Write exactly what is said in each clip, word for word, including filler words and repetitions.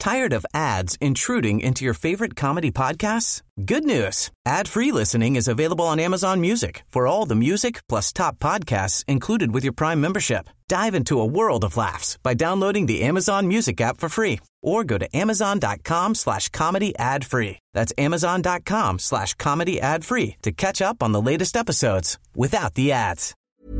Tired of ads intruding into your favorite comedy podcasts? Good news. Ad-free listening is available on Amazon Music for all the music plus top podcasts included with your Prime membership. Dive into a world of laughs by downloading the Amazon Music app for free or go to amazon.com slash comedy ad free. That's amazon.com slash comedy ad free to catch up on the latest episodes without the ads.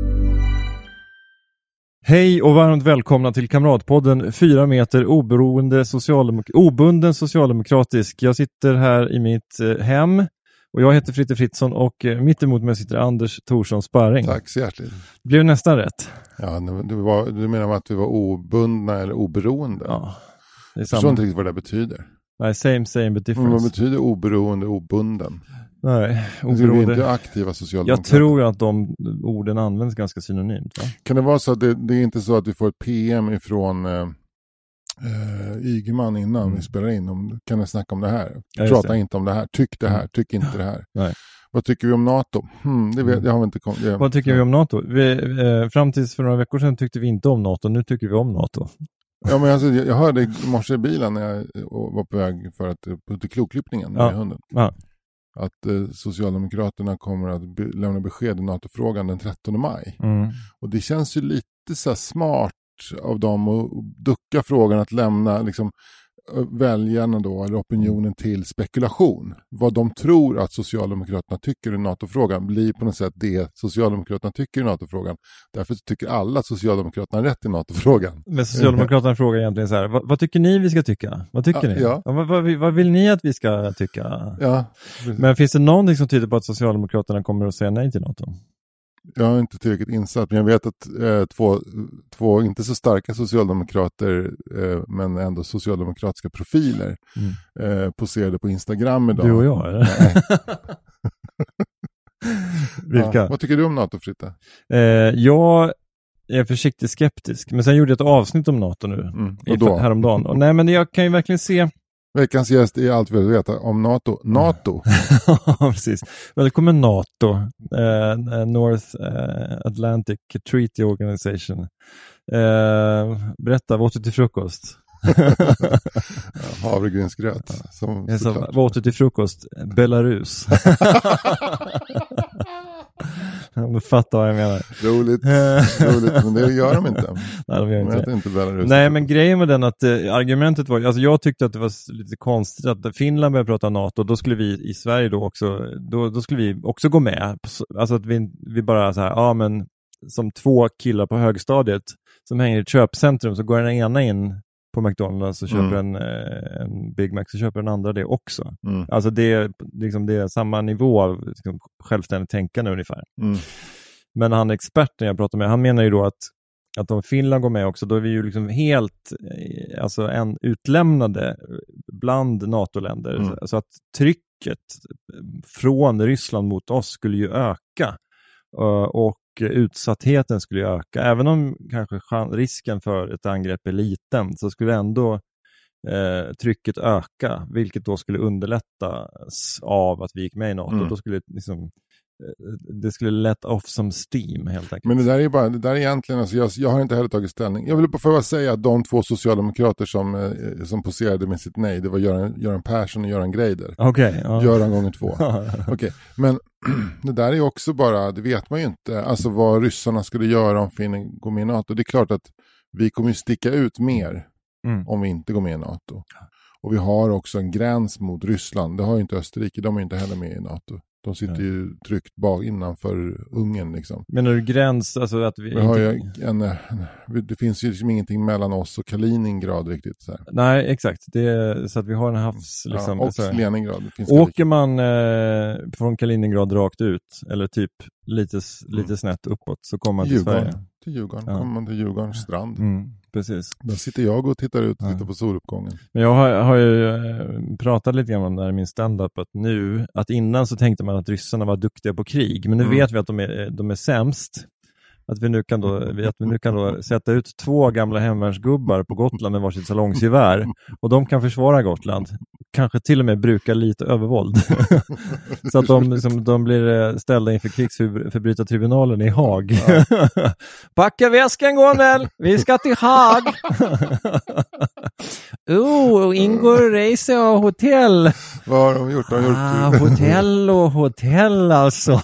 Hej och varmt välkomna till Kamratpodden, fyra meter oberoende socialdemok- obunden socialdemokratisk. Jag sitter här i mitt eh, hem och jag heter Fritte Fritzson och eh, mitt emot mig sitter Anders Thorsson Sparring. Tack så hjärtligt. Det blev nästan rätt. Ja, du, var, du menar att vi var obundna eller oberoende? Ja, det är jag samma. förstår inte riktigt vad det betyder. Nej, same, same but difference. Men vad betyder oberoende, obunden? Nej, oberoende. Vi är inte aktiva socialdemokrater. Jag tror att de orden används ganska synonymt. Va? Kan det vara så att det, det är inte så att vi får ett P M ifrån eh, eh, Ygeman innan mm. vi spelar in? Om, kan vi snacka om det här? Ja, Prata det. inte om det här. Tyck det här. Mm. Tyck inte det här. Nej. Vad tycker vi om NATO? Hmm, det, vet, det har vi inte kommit. Det, Vad tycker ja. vi om NATO? Vi, eh, fram tills för några veckor sedan tyckte vi inte om NATO. Nu tycker vi om NATO. Ja, men alltså, jag, jag hörde i morse i bilen när jag var på väg för att till klokklippningen med ja. hunden. Ja. Att eh, Socialdemokraterna kommer att be- lämna besked i NATO-frågan den trettonde maj. Mm. Och det känns ju lite så här smart av dem att ducka frågan att lämna liksom, väljarna då, eller opinionen till spekulation. Vad de tror att Socialdemokraterna tycker i NATO-frågan blir på något sätt det Socialdemokraterna tycker i NATO-frågan. Därför tycker alla att Socialdemokraterna har rätt i NATO-frågan. Men Socialdemokraterna frågar egentligen så här, vad, vad tycker ni vi ska tycka? Vad tycker ja, ni? Ja. Ja, vad, vad, vad vill ni att vi ska tycka? Ja, men finns det någonting som tyder på att Socialdemokraterna kommer att säga nej till NATO? Jag är inte tillräckligt insatt, men jag vet att eh, två, två inte så starka socialdemokrater eh, men ändå socialdemokratiska profiler mm. eh, poserade på Instagram idag. Du och jag, eller? Vilka? Ja, vad tycker du om NATO, Fritte? Eh, jag är försiktigt skeptisk, men sen gjorde jag ett avsnitt om NATO nu mm. och då? i, häromdagen. Och, nej, men jag kan ju verkligen se... Veckans gäst är allt vi vill veta om NATO. NATO! Ja, precis. Välkommen NATO, eh, North eh, Atlantic Treaty Organization. Eh, berätta, vad åt du till frukost? Ja, havregrynsgröt. Som, jag sa, vad åt du till frukost? Belarus. Du fattar vad jag menar. Roligt, roligt, men det gör de inte. Nej, de gör inte, de inte Belarus. Nej, men grejen med den att eh, argumentet var, alltså jag tyckte att det var lite konstigt att Finland började prata NATO, då skulle vi i Sverige då också, då, då skulle vi också gå med. Alltså att vi, vi bara så här, ja men som två killar på högstadiet som hänger i ett köpcentrum, så går den ena in på McDonalds och köper mm. en, en Big Mac, så köper den andra det också. Mm. Alltså det är, liksom, det är samma nivå av liksom, självständigt tänkande ungefär. Mm. Men han experten jag pratar med, han menar ju då att, att om Finland går med också, då är vi ju liksom helt alltså en utlämnade bland NATO-länder. Mm. Så att trycket från Ryssland mot oss skulle ju öka. Och utsattheten skulle ju öka. Även om kanske risken för ett angrepp är liten, så skulle ändå eh, trycket öka, vilket då skulle underlättas av att vi gick med i NATO. Mm. Då skulle liksom, det skulle let off some steam helt enkelt. Men det där är bara, det där är egentligen, alltså jag, jag har inte heller tagit ställning. Jag vill bara få säga att de två socialdemokrater som, eh, som poserade med sitt nej, det var Göran, Göran Persson och Göran Greider. Okej. Okay, ja. Göran gånger två. Okej, okay. Men det där är också bara, det vet man ju inte, alltså vad ryssarna skulle göra om Finland går med i NATO. Det är klart att vi kommer ju sticka ut mer mm. om vi inte går med i NATO. Och vi har också en gräns mot Ryssland. Det har ju inte Österrike, de är inte heller med i NATO. De sitter ju mm. tryckt bak innanför Ungern liksom. Menar du gräns? Alltså att vi, vi har ju en, en, det finns ju liksom ingenting mellan oss och Kaliningrad riktigt. Så här. Nej, exakt. Det är, så att vi har en havs... Liksom, ja, och så Leningrad. Finns åker man eh, från Kaliningrad rakt ut, eller typ lite, lite mm. snett uppåt, så kommer man till Djurgården. Sverige. Till Djurgården. Ja. Kommer man till Djurgårdens strand. Mm. Precis. Där sitter jag och tittar ut och ja. tittar på soluppgången. Men jag har, har ju äh, pratat lite grann om det här i min stand-up, att nu, att innan så tänkte man att ryssarna var duktiga på krig, men nu mm. vet vi att de är, de är sämst. Att vi nu kan då, att vi nu kan då sätta ut två gamla hemvärnsgubbar på Gotland med varsitt salongsgevär, och de kan försvara Gotland. kanske till och med bruka lite övervåld. Så att de, liksom, de blir ställda inför krigsförbrytartribunalen i Haag. Ja. Packa väskan, Gunnel! Vi ska till Haag! Oh, ingår resa och hotell. Vad har de gjort? De har gjort... Ah, hotell och hotell alltså.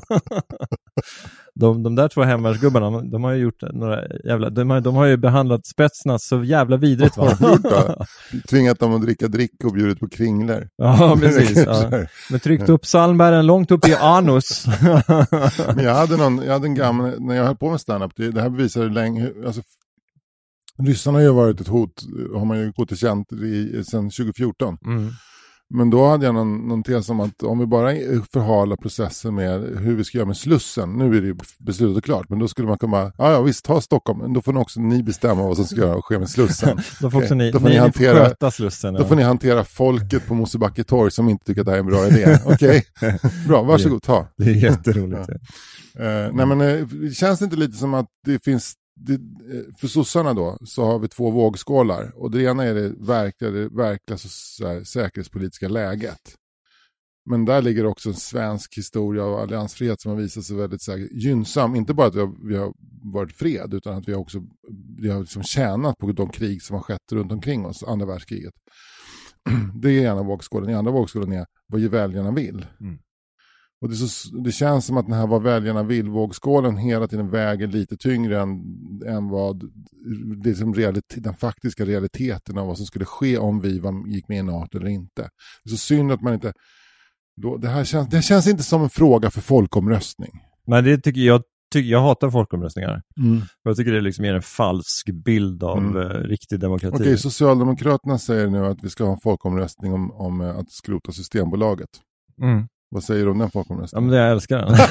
De, de där två hemvärnsgubbarna, de, de har ju gjort några jävla, de har, de har ju behandlat Spetsnaz så jävla vidrigt, va? Tvingat dem att dricka drick och bjudit på kringlor. Ja, precis. Ja. Men tryckt upp salmbären långt upp i anus. Men jag hade, någon, jag hade en gammal, när jag höll på med stand-up, det, det här bevisar länge, alltså ryssarna har ju varit ett hot, har man ju gått och känt i, sedan tjugo fjorton. Mm. Men då hade jag någon, någon tes om att om vi bara förhalar processen med hur vi ska göra med Slussen, nu är det beslutat klart, men då skulle man komma, ja ja visst, ta Stockholm, men då får ni också ni bestämma vad som ska göra och ske med Slussen. Då får också ni, då får ni, ni hantera, ni sköta Slussen. Då får ni hantera folket på Mosebacke torg som inte tycker att det här är en bra idé. Okej, okay? Bra, varsågod, ta. Det är jätteroligt. Ja. Uh, nej men uh, känns det inte lite som att det finns det, för sossarna då så har vi två vågskålar och det ena är det verkliga, det verkliga så här, säkerhetspolitiska läget. Men där ligger också en svensk historia av alliansfrihet som har visat sig väldigt så här, gynnsam. Inte bara att vi har, vi har varit fred utan att vi har också vi har liksom tjänat på de krig som har skett runt omkring oss, andra världskriget. Det är ena vågskålen. Den andra vågskålen är vad ju väljarna vill. Mm. Och det, så, det känns som att den här vad väljarna vill vågskålen hela tiden väger lite tyngre än, än vad det som realitet, den faktiska realiteten av vad som skulle ske om vi var, gick med i NATO eller inte. Det är så synd att man inte då, det här känns, det känns inte som en fråga för folkomröstning. Nej, det tycker jag tycker jag hatar folkomröstningar. Mm. Jag tycker det liksom är en falsk bild av mm. eh, riktig demokrati. Okej, Socialdemokraterna säger nu att vi ska ha en folkomröstning om, om eh, att skrota Systembolaget. Mm. Vad säger du om den folkomröstningen? Ja, men jag älskar den.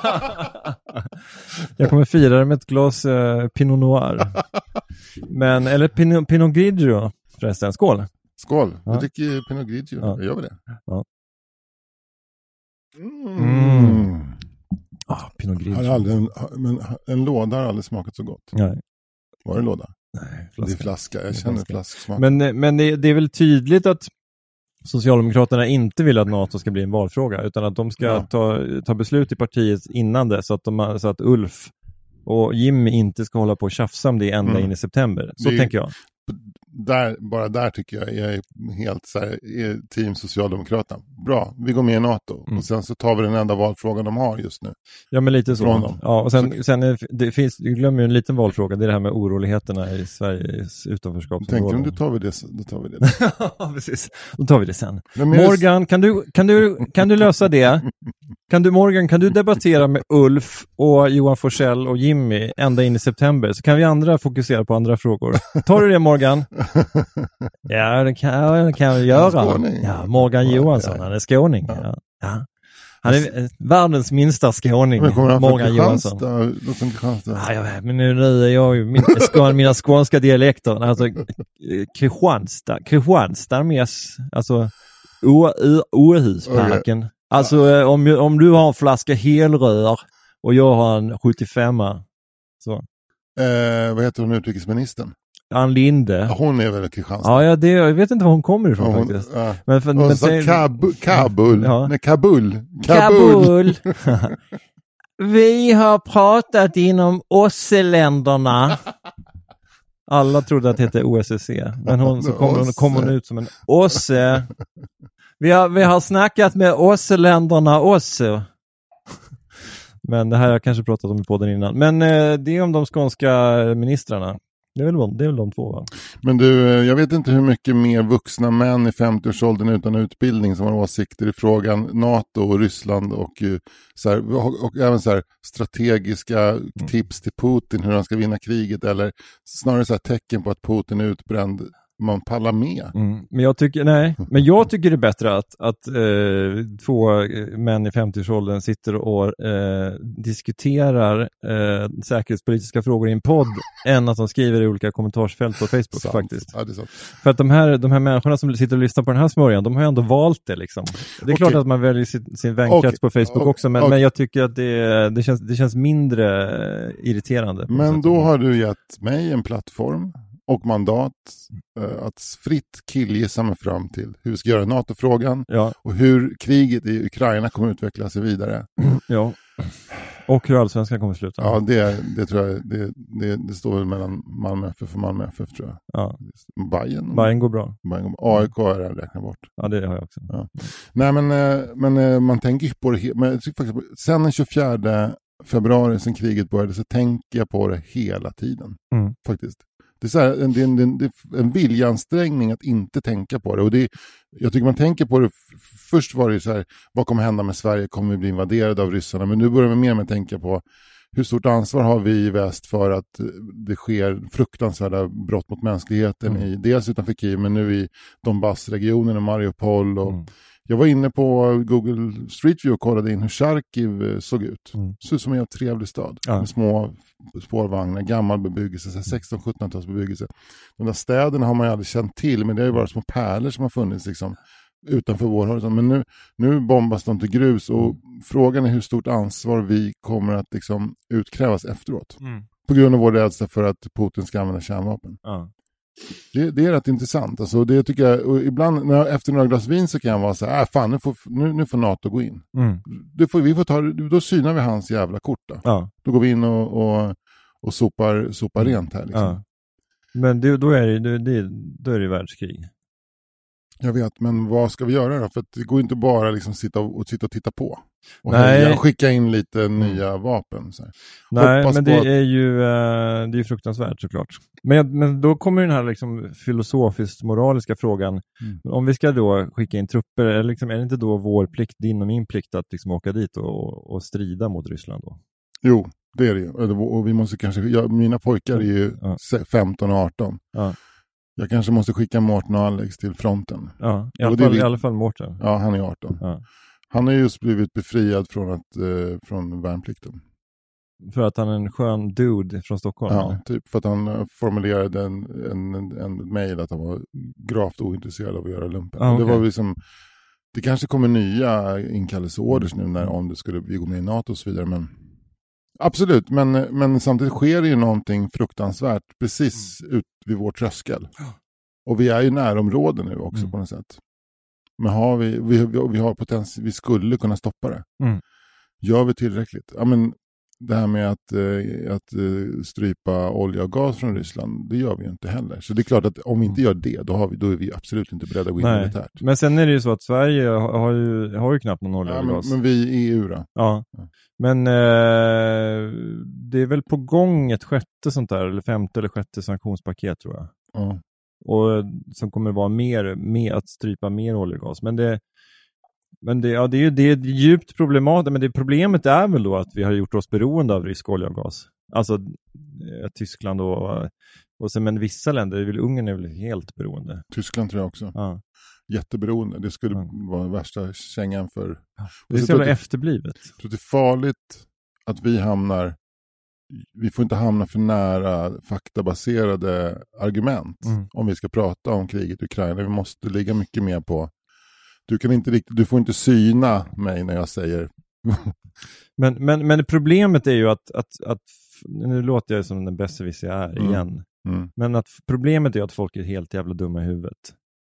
Jag kommer fira det med ett glas eh, Pinot Noir. Men, eller Pinot, Pinot Grigio förresten. Skål! Skål! Ja. Du dricker Pinot Grigio. Ja. Jag gör det. Ja. Mm. Mm. Ah, Pinot Grigio. Har aldrig en, men en låda har aldrig smakat så gott. Nej. Var det en låda? Nej, flaska. Det är flaska. Jag känner flasksmak. Men, men det, det är väl tydligt att Socialdemokraterna inte vill att NATO ska bli en valfråga utan att de ska ja. ta, ta beslut i partiet innan det så att, de, så att Ulf och Jimmy inte ska hålla på och tjafsa om det ända mm. in i september. Så det, tänker jag. Där, bara där tycker jag jag är helt så här, är team Socialdemokraterna. Bra, vi går med i NATO mm. och sen så tar vi den enda valfrågan de har just nu. Ja, men lite så. Ja, och sen, så, sen är, det finns, du glömmer ju en liten valfråga, det är det här med oroligheterna i Sveriges utanförskap. Tänker du, då tar vi det, då tar vi det. Ja, precis. Då tar vi det sen. Morgan, kan du, kan du, kan du lösa det? Kan du, Morgan, kan du debattera med Ulf och Johan Forsell och Jimmy ända in i september? Så kan vi andra fokusera på andra frågor. Tar du det, Morgan? Ja, det kan, det kan vi göra. Ja, Morgan Johansson, han är skåning. Ja. Ja. Han är äh, världens minsta skåning, Morgan Johansson. Ja, ja, men nu, nu är jag ju min, skån, mina skånska dialekter. Alltså, Kristianstad, Kristianstad mest, alltså Åhusparken. Okay. Alltså om, om du har en flaska helrör och jag har en sjuttiofemma. Så. Eh, vad heter hon, utrikesministern? Ann Linde. Hon är väl Kristianstad? Ja, ja det, jag vet inte var hon kommer ifrån hon, faktiskt. Ja. Men för, men säger, Kabul, Kabul. Ja. Nej, Kabul. Kabul. Kabul. Vi har pratat inom O S C E-länderna. Alla trodde att det hette O S S C. Men hon, så kommer hon, kom hon ut som en O S C E. Vi har, vi har snackat med O S C E-länderna också. Men det här har jag kanske pratat om i podden innan. Men eh, det är om de skånska ministrarna. Det är, väl, det är väl de två, va? Men du, jag vet inte hur mycket mer vuxna män i femtioårsåldern utan utbildning som har åsikter i frågan NATO och Ryssland och, så här, och, och även så här strategiska mm. tips till Putin hur han ska vinna kriget eller snarare så här tecken på att Putin är utbränd. Man pallar med. Mm. Men jag tycker nej, men jag tycker det är bättre att, att eh, två män i femtioårsåldern sitter och eh, diskuterar eh, säkerhetspolitiska frågor i en podd än att de skriver i olika kommentarsfält på Facebook sant. Faktiskt. Ja, det är sant. För att de här, de här människorna som sitter och lyssnar på den här smörjan, de har ju ändå valt det liksom. Det är okay. klart att man väljer sin, sin vänkrets okay. på Facebook okay. också, men, okay. men jag tycker att det, det, känns, det känns mindre irriterande. Men då har du gett mig en plattform och mandat uh, att fritt killgissa mig fram till hur vi ska göra NATO-frågan ja. och hur kriget i Ukraina kommer utveckla sig vidare. Ja. Och hur allsvenskan kommer sluta. Ja, det, det tror jag det, det, det står väl mellan Malmö F F och Malmö F F tror jag. Ja. Bayern. Bayern går bra. Bayern går bra. A I K är jag räknat bort. Ja, det har jag också. Ja. Nej, men, men man tänker på det. Men jag tycker faktiskt, sen den tjugofjärde februari, sen kriget började, så tänker jag på det hela tiden. Mm. Faktiskt. Det är, så här, en, det är en, det är en viljansträngning att inte tänka på det. Och det, jag tycker man tänker på det, först var det så här, vad kommer hända med Sverige? Kommer vi bli invaderade av ryssarna? Men nu börjar vi mer med att tänka på hur stort ansvar har vi i väst för att det sker fruktansvärda brott mot mänskligheten, mm. i, dels utanför Kiev, men nu i Donbassregionen och Mariupol. Och mm. Jag var inne på Google Street View och kollade in hur Charkiv såg ut. Mm. Så som en trevlig stad. Ja. Med små spårvagnar, gammal bebyggelse, sexton-sjuttonhundratals bebyggelse. De där städerna har man ju aldrig känt till, men det har ju varit små pärlor som har funnits liksom utanför vår horisont. Men nu, nu bombas de till grus och mm. frågan är hur stort ansvar vi kommer att liksom utkrävas efteråt. Mm. På grund av vår rädsla för att Putin ska använda kärnvapen. Ja. Det, det är rätt intressant. Alltså, det tycker jag, och ibland när jag, efter några glas vin så kan jag vara så här, äh, fan nu får, nu, nu får NATO gå in. Mm. Det får, vi får ta, då synar vi hans jävla kort då. Ja. Då går vi in och, och, och sopar, sopar mm. rent här. Liksom. Ja. Men det, då, är det, det, då är det världskrig. Jag vet, men vad ska vi göra då? För att det går inte bara liksom sitta och, och sitta och titta på. Och Nej. skicka in lite nya vapen. Så här. Nej, Hoppas men det att... är ju det är fruktansvärt såklart. Men, men då kommer den här liksom filosofiskt moraliska frågan. Mm. Om vi ska då skicka in trupper, är, liksom, är det inte då vår plikt, din och min plikt att liksom åka dit och, och strida mot Ryssland då? Jo, det är det. Och vi måste kanske, ja, mina pojkar är ju ja. femton och arton. Ja. Jag kanske måste skicka Mårten och Alex till fronten. Ja, i alla, fall, vi... i alla fall Mårten. Ja, han är arton. Ja. Han har just blivit befriad från, att, eh, från värnplikten. För att han är en skön dude från Stockholm? Ja, eller? Typ för att han formulerade en, en, en, en mejl att han var gravt ointresserad av att göra lumpen. Ah, okay. Det var liksom, det kanske kommer nya inkallelseorders nu när, om det skulle vi gå med i NATO och så vidare. Men, absolut, men, men samtidigt sker det ju någonting fruktansvärt precis mm. ut vid vår tröskel. Och vi är ju närområden nu också mm. på något sätt. Men har vi, vi, vi har potential, vi skulle kunna stoppa det. Mm. Gör vi tillräckligt? Ja, men det här med att, eh, att eh, strypa olja och gas från Ryssland, det gör vi ju inte heller. Så det är klart att om vi inte gör det, då, har vi, då är vi absolut inte beredda att gå in Nej. militärt. Men sen är det ju så att Sverige har ju, har ju knappt någon olja ja, och men, gas. Men vi i E U då? Ja, ja. Men eh, det är väl på gång ett sjätte sånt där, eller femte eller sjätte sanktionspaket tror jag. Ja. Och som kommer vara mer med att strypa mer olja och gas. Men det men det ja det är ju det är djupt problematiskt, men det problemet är väl då att vi har gjort oss beroende av rysk olja och gas. Alltså eh, Tyskland och och sen men vissa länder, det vill Ungern är väl helt beroende. Tyskland tror jag också. Ja. Jätteberoende. Det skulle ja. vara värsta kängan för. Ja. Det är så jävla efterblivet. Jag tror det är farligt att vi hamnar vi får inte hamna för nära faktabaserade argument mm. om vi ska prata om kriget i Ukraina. Vi måste ligga mycket mer på du kan inte riktigt, du får inte syna mig när jag säger men, men, men problemet är ju att, att, att nu låter jag som den bästa vi är mm. igen. Mm. Men att problemet är att folk är helt jävla dumma i huvudet.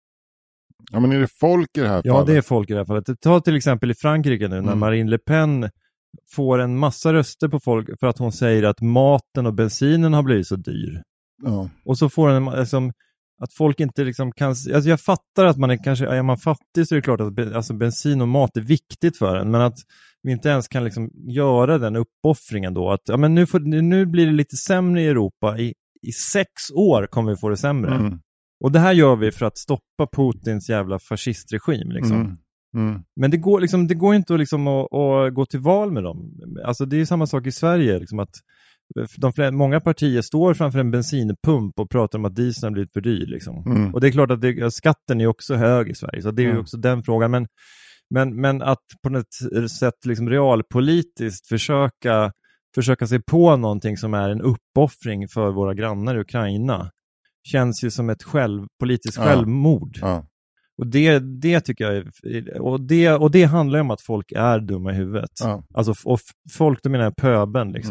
Ja, men är det folk i det här fallet? Ja, det är folk i det här fallet. Ta till exempel i Frankrike nu när mm. Marine Le Pen får en massa röster på folk för att hon säger att maten och bensinen har blivit så dyr. Ja. Och så får den liksom, att folk inte liksom kan, alltså jag fattar att man är kanske, är man fattig så är det klart att alltså bensin och mat är viktigt för en, men att vi inte ens kan liksom göra den uppoffringen då, att ja, men nu, får, nu blir det lite sämre i Europa, i, i sex år kommer vi få det sämre. Mm. Och det här gör vi för att stoppa Putins jävla fascistregim liksom. Mm. Mm. Men det går, liksom, det går inte att, liksom, att, att gå till val med dem. Alltså det är samma sak i Sverige liksom, att de flera, många partier står framför en bensinpump och pratar om att dieseln har blivit för dyr liksom. Mm. Och det är klart att det, skatten är också hög i Sverige, så det är mm. ju också den frågan, men, men, men att på något sätt liksom realpolitiskt försöka, försöka se på någonting som är en uppoffring för våra grannar i Ukraina känns ju som ett själv, politiskt ja. självmord. Ja. Och det, det tycker jag är, och det, och det handlar om att folk är dumma i huvudet. Ja. Alltså, och folk, då menar jag pöben liksom. Mm.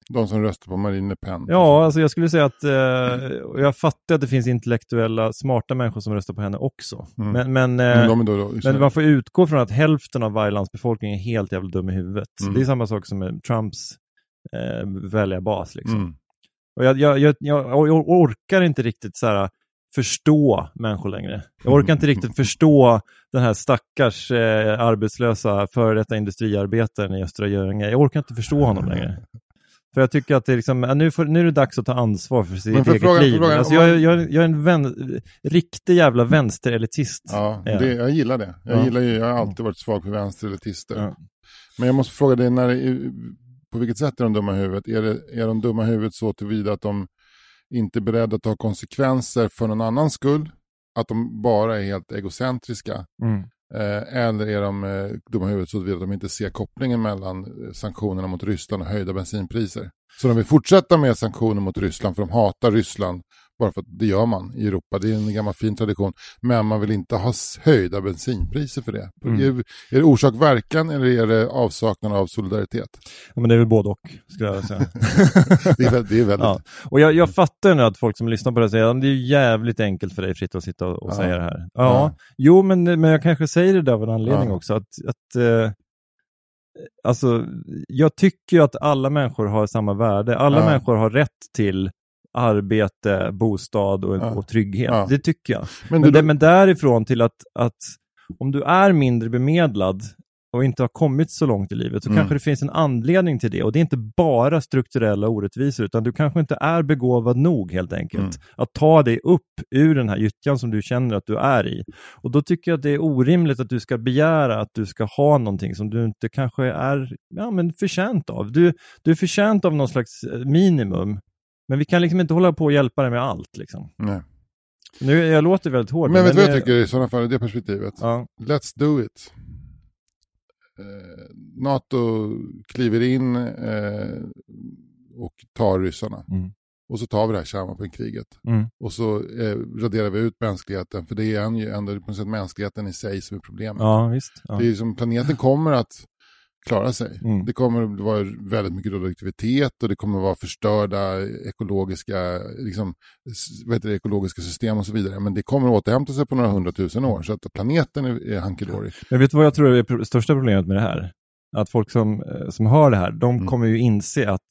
De som röstar på Marine Le Pen. Ja, alltså jag skulle säga att eh, jag fattar att det finns intellektuella, smarta människor som röstar på henne också. Mm. Men, men, eh, men, då, då, men man får utgå från att hälften av varje lands befolkning är helt jävla dum i huvudet. Mm. Det är samma sak som med Trumps eh, väljarbas liksom. Mm. Och jag, jag, jag, jag orkar inte riktigt så här förstå människor längre. Jag orkar inte riktigt förstå den här stackars eh, arbetslösa före detta industriarbetaren i Östra Göinge. Jag orkar inte förstå honom längre. För jag tycker att det är liksom, nu, får, nu är det dags att ta ansvar för sitt för eget frågan, liv. Frågan, alltså jag, jag, jag är en vän, riktig jävla vänsterelitist. Ja, det, jag gillar det. Jag, ja. gillar ju, jag har alltid varit svag för vänsterelitister. Ja. Men jag måste fråga dig, när, på vilket sätt är de dumma i huvudet? Är, det, är de dumma i huvudet så tillvida att de inte är beredda att ta konsekvenser för någon annans skull? Att de bara är helt egocentriska? Mm. Eh, eller är de eh, dumma i huvudet så att de inte ser kopplingen mellan eh, sanktionerna mot Ryssland och höjda bensinpriser? Så de vill fortsätta med sanktioner mot Ryssland för de hatar Ryssland bara för att det gör man i Europa. Det är en gammal fin tradition. Men man vill inte ha höjda bensinpriser för det. Mm. Är, är det orsak-verkan eller är det avsaknad av solidaritet? Ja, men det är väl både och, skulle jag säga. det är väldigt... Det är väldigt... Ja. Och jag, jag fattar nu att folk som lyssnar på det säger att det är jävligt enkelt för dig fritt att sitta och, och ja. säga det här. Ja, ja. Jo, men, men jag kanske säger det där av en anledning ja. också. Att... att eh, alltså, jag tycker att alla människor har samma värde. Alla ja. människor har rätt till arbete, bostad och, ja. och trygghet. Ja. Det tycker jag. Men, men, då... men därifrån till att, att om du är mindre bemedlad och inte har kommit så långt i livet så mm. kanske det finns en anledning till det. Och det är inte bara strukturella orättvisor utan du kanske inte är begåvad nog helt enkelt. Mm. Att ta dig upp ur den här gyttjan som du känner att du är i. Och då tycker jag att det är orimligt att du ska begära att du ska ha någonting som du inte kanske är ja, men förtjänt av. Du, du är förtjänt av någon slags minimum. Men vi kan liksom inte hålla på och hjälpa dig med allt liksom. Nej. Nu, jag låter väldigt hård. Men vet du vad jag tycker i sådana fall i det perspektivet? Ja. Let's do it. Eh, NATO kliver in eh, och tar ryssarna. Mm. Och så tar vi det här kärnvapenkriget. Mm. Och så eh, raderar vi ut mänskligheten. För det är ju ändå på något sätt mänskligheten i sig som är problemet. Ja, visst. Ja. Det är som planeten kommer att klara sig. Mm. Det kommer att vara väldigt mycket radioaktivitet och det kommer att vara förstörda ekologiska, liksom, vad heter det, ekologiska system och så vidare. Men det kommer att återhämta sig på några hundratusen år så att planeten är, är hankelårig. Men vet du vad jag tror är det största problemet med det här? Att folk som, som hör det här, de mm. kommer ju inse att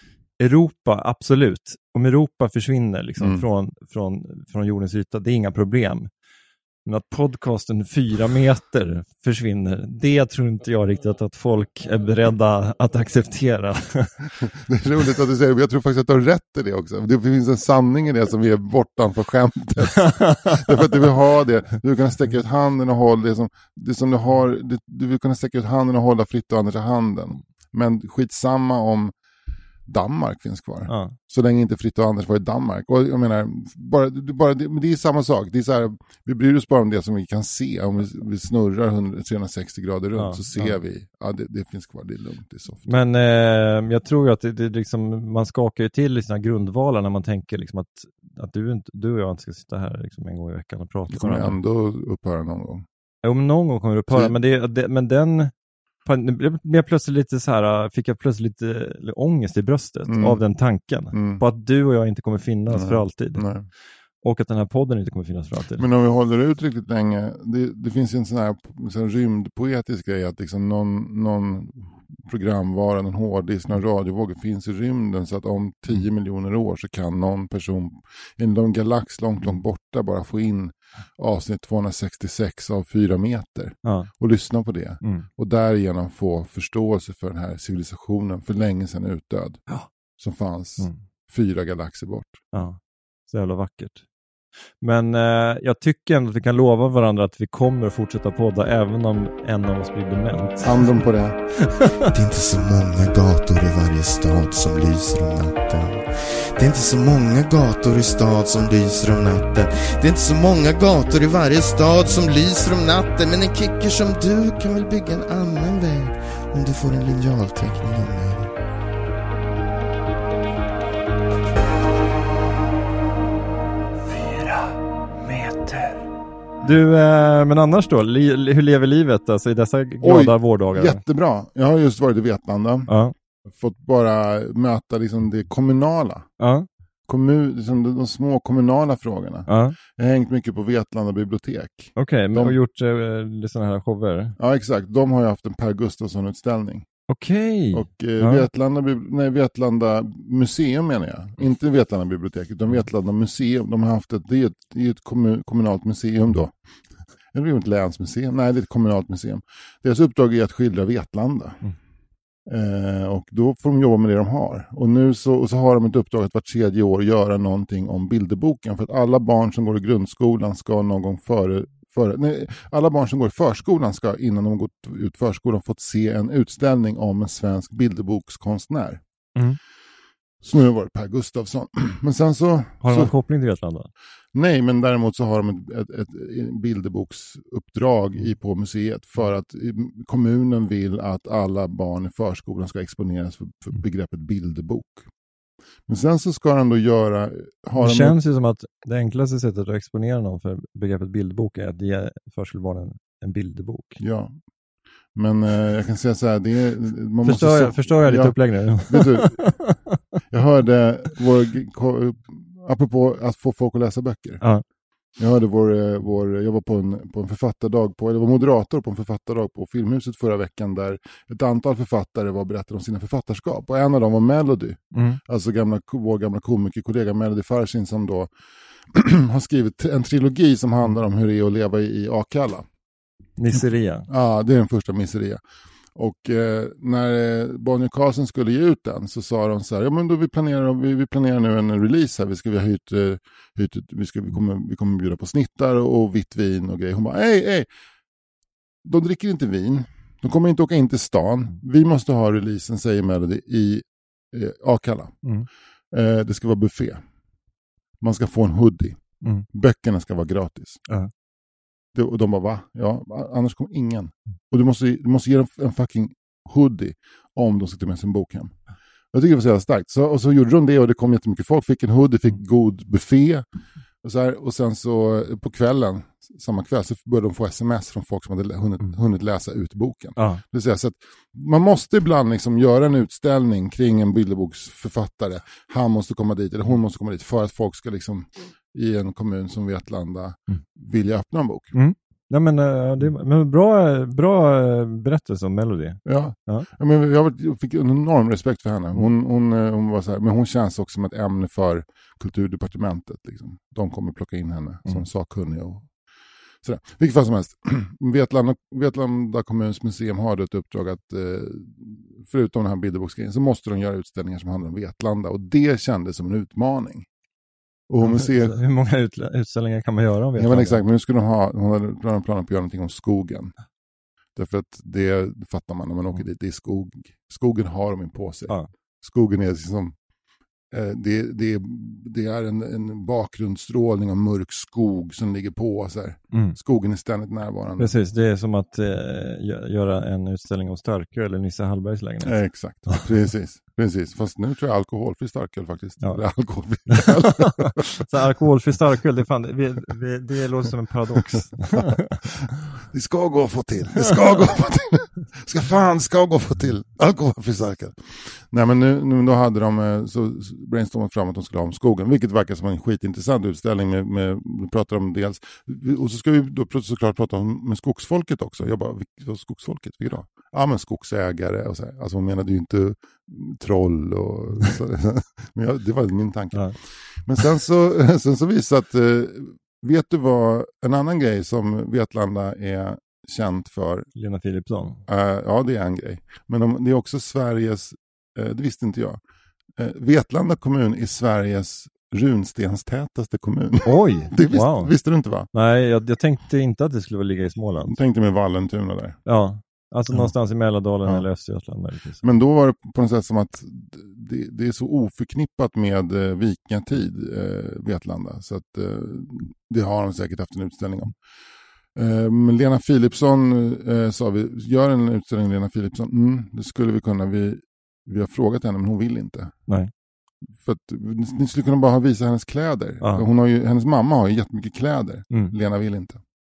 Europa, absolut, om Europa försvinner liksom, mm. från, från, från jordens yta, det är inga problem. Men att podcasten fyra meter försvinner, det tror inte jag riktigt att folk är beredda att acceptera. Det är roligt att du säger det, jag tror faktiskt att du har rätt i det också. Det finns en sanning i det som är bortanför skämtet. Därför att du vill ha det. Du vill kunna sträcka ut handen och hålla det som, det som du har. Det, du vill kunna sträcka ut handen och hålla fritt och andra handen. Men skitsamma om Danmark finns kvar. Ja. Så länge inte Fritt och Anders var i Danmark. Och jag menar, bara, bara, det, men det är samma sak. Det är så här, vi bryr oss bara om det som vi kan se. Om vi, vi snurrar hundra, trehundrasextio grader runt ja, så ser ja. vi. Ja, det, det finns kvar. Det är lugnt. Det är soft. Men eh, jag tror att det, det liksom, man skakar ju till i sina grundvalar när man tänker liksom att, att du, inte, du och jag inte ska sitta här liksom en gång i veckan och prata. Det kommer ändå upphöra någon gång. Jo, men någon gång kommer det upphöra. Men, det, det, men den... blev jag plötsligt lite så här, fick jag plötsligt lite ångest i bröstet mm. av den tanken mm. på att du och jag inte kommer finnas Nej. för alltid. Nej. Och att den här podden inte kommer finnas för alltid. Men om vi håller ut riktigt länge, det, det finns ju en sån här, sån här rymdpoetisk grej att liksom någon, någon programvara, någon hårddisk, någon radiovåg finns i rymden så att om tio miljoner år så kan någon person i en galax långt, långt borta bara få in avsnitt tvåhundrasextiosex av fyra meter ja. och lyssna på det. Mm. Och därigenom få förståelse för den här civilisationen för länge sedan utdöd. Ja. Som fanns mm. fyra galaxer bort. Ja, så jävla vackert. Men eh, jag tycker ändå att vi kan lova varandra att vi kommer att fortsätta podda även om en av oss blir dement. Handen på det. Det är inte så många gator i varje stad som lyser om natten. Det är inte så många gator i stad som lyser om natten. Det är inte så många gator i varje stad som lyser om natten. Men en kicker som du kan väl bygga en annan väg om du får en linjalteckning av mig. Du, eh, men annars då, li, hur lever livet alltså, i dessa glada Oj, vårdagar? Jättebra. Jag har just varit i Vetlanda. Ja. fått bara möta liksom det kommunala. Ja. Kommun, liksom de, de små kommunala frågorna. Ja. Jag har hängt mycket på Vetlanda bibliotek. Okej, okay, men de, har gjort eh, sådana här shower? Ja, exakt. De har ju haft en Per Gustafsson-utställning. Okej. Okay. Och eh, ja. Vetlanda, nej, Vetlanda museum menar jag. Inte Vetlanda bibliotek, utan Vetlanda museum. De har haft ett, det är ett, det är ett kommun, kommunalt museum då. Det är ett länsmuseum. Nej, det är ett kommunalt museum. Deras uppdrag är att skildra Vetlanda. Mm. Eh, och då får de jobba med det de har. Och nu så, och så har de ett uppdrag att vart tredje år göra någonting om bilderboken. För att alla barn som går i grundskolan ska någon gång före, före nej, alla barn som går i förskolan ska innan de går ut förskolan fått se en utställning om en svensk bilderbokskonstnär. Mm. Så nu var det Per Gustafsson. Men sen så... Har de så, en koppling till Vetlanda? Nej, men däremot så har de ett, ett, ett bilderboksuppdrag i på museet för att kommunen vill att alla barn i förskolan ska exponeras för, för begreppet bilderbok. Men sen så ska de då göra... Har det de känns ett, ju som att det enklaste sättet att exponera någon för begreppet bilderbok är att ge förskolebarnen en bilderbok. Ja. Men eh, jag kan säga så här, det är, man förstår, måste... Jag, förstår jag ditt ja, upplägg nu? Vet du, jag hörde vår... Apropå att få folk att läsa böcker. Ja. Jag hörde vår, vår, jag var på en, på en författardag, på, eller var moderator på en författardag på Filmhuset förra veckan där ett antal författare var berättade om sina författarskap. Och en av dem var Melody. Mm. Alltså gamla, vår gamla komikerkollega Melody Farsin som då har skrivit en trilogi som handlar om hur det är att leva i, i Akalla. Miseria. Ja, det är den första Miseria. Och eh, när eh, Bonnier Carlsen skulle ge ut den så sa de så här, ja men då vi planerar, vi, vi planerar nu en release här, vi ska vi ha hyrt, eh, hyrt vi, ska, vi, kommer, vi kommer bjuda på snittar och, och vitt vin och grejer. Hon bara, hej, hej, de dricker inte vin, de kommer inte åka in till stan, vi måste ha releasen, säger Melody, i eh, Akalla. Mm. Eh, det ska vara buffé. Man ska få en hoodie. Mm. Böckerna ska vara gratis. Uh-huh. Det, och de bara, va? Ja, annars kommer ingen. Och du måste, du måste ge dem en fucking hoodie om de ska ta med sin bok hem. Jag tycker det var så jävla starkt. Så, och så gjorde de det och det kom jättemycket folk. Fick en hoodie, fick god buffé. Och, så här, och sen så på kvällen, samma kväll, så började de få sms från folk som hade hunnit, hunnit läsa ut boken. Ja. Det vill säga, så att man måste ibland liksom göra en utställning kring en bilderboksförfattare. Han måste komma dit, eller hon måste komma dit för att folk ska liksom i en kommun som Vetlanda mm. vilja öppna en bok. Mm. Ja, men, det, men bra, bra berättelse om Melody. Ja, ja. ja men jag fick en enorm respekt för henne. Hon, hon, hon var så här, men hon känns också som ett ämne för kulturdepartementet. Liksom. De kommer plocka in henne mm. som sakkunnig och sådär. Vilket fall som helst. Vetlanda, Vetlanda kommuns museum har ett uppdrag att förutom den här bilderboksgrejen så måste de göra utställningar som handlar om Vetlanda. Och det kändes som en utmaning. Och museet... Hur många ut- utställningar kan man göra om Vetlanda? Ja, men exakt, men nu skulle de ha, hon hade planer på att göra någonting om skogen. Därför att det fattar man när man åker dit, det är skog. Skogen har de in på sig. Ja. Skogen är liksom, eh, det, det, det är en, en bakgrundsstrålning av mörk skog som ligger på så här. Mm. Skogen är ständigt närvarande. Precis, det är som att eh, göra en utställning om starköl eller Nisse Hallbergs lägenhet. Eh, exakt, precis. Precis, fast nu tror jag alkoholfri starköl faktiskt. Ja. Eller alkoholfri. Så alkoholfri starköl, det, fan, det, det, det låter som en paradox. Det ska gå att få till. Det ska gå att få till. Ska fan, ska gå att få till. Alkoholfri starköl. Nej, men nu, nu då hade de så brainstormat fram att de skulle ha om skogen. Vilket verkar som en skitintressant utställning. Med, med, vi pratar om dels. Och så ska vi då såklart prata om med skogsfolket också. Jag bara, vad skogsfolket? Vilket då? Ja, men skogsägare och så här. Alltså hon menade ju inte troll och så. Men jag, det var min tanke. Ja. Men sen så, sen så visade att eh, vet du vad en annan grej som Vetlanda är känt för? Lena Philipsson. Uh, ja, det är en grej. Men de, det är också Sveriges, uh, det visste inte jag. Uh, Vetlanda kommun är Sveriges runstenstätaste kommun. Oj, det visst, wow. Visste du inte, va? Nej, jag, jag tänkte inte att det skulle ligga i Småland. Jag tänkte med Vallentuna där. Ja. Alltså ja. någonstans i Mälardalen ja. eller Östergötland. Men då var det på något sätt som att det, det är så oförknippat med eh, vikingatid, eh, Vetlanda. Så att eh, det har de säkert haft en utställning om. Eh, men Lena Philipsson eh, sa vi, gör en utställning Lena Philipsson. Mm, det skulle vi kunna. Vi, vi har frågat henne men hon vill inte. Nej. För att ni skulle kunna bara visa hennes kläder. Ja. Hon har ju, hennes mamma har ju jättemycket kläder. Mm. Lena vill inte. Nej.